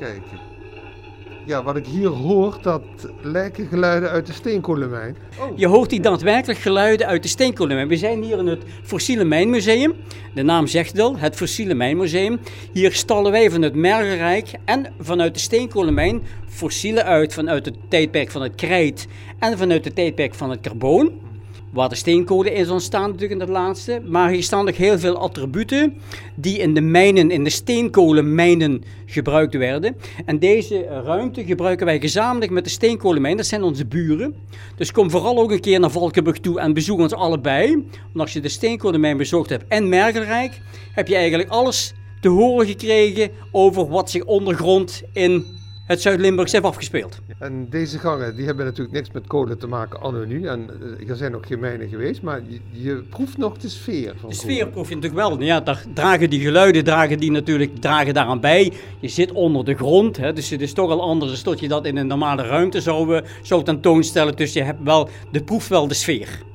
kijken. Ja, wat ik hier hoor, dat lijken geluiden uit de steenkolenmijn. Oh. Je hoort die daadwerkelijk geluiden uit de steenkolenmijn. We zijn hier in het Fossiele Mijnmuseum. De naam zegt het al, het Fossiele Mijnmuseum. Hier stallen wij van het Mergelrijk en vanuit de steenkolenmijn fossielen uit vanuit het tijdperk van het krijt en vanuit het tijdperk van het carboon. Waar de steenkolen is ontstaan natuurlijk in het laatste. Maar hier staan nog heel veel attributen die in de mijnen, in de steenkolenmijnen gebruikt werden. En deze ruimte gebruiken wij gezamenlijk met de steenkolenmijn. Dat zijn onze buren. Dus kom vooral ook een keer naar Valkenburg toe en bezoek ons allebei. Want als je de steenkolenmijn bezocht hebt en Mergelrijk, heb je eigenlijk alles te horen gekregen over wat zich ondergrond in het Zuid-Limburgs heeft afgespeeld. En deze gangen, die hebben natuurlijk niks met kolen te maken anno nu. En er zijn nog geen mijnen geweest, maar je proeft nog de sfeer van de sfeer proef je natuurlijk wel. Ja, daar dragen die geluiden dragen daaraan bij. Je zit onder de grond, hè, dus het is toch al anders dan dat je dat in een normale ruimte zou tentoonstellen. Dus je hebt proeft wel de sfeer.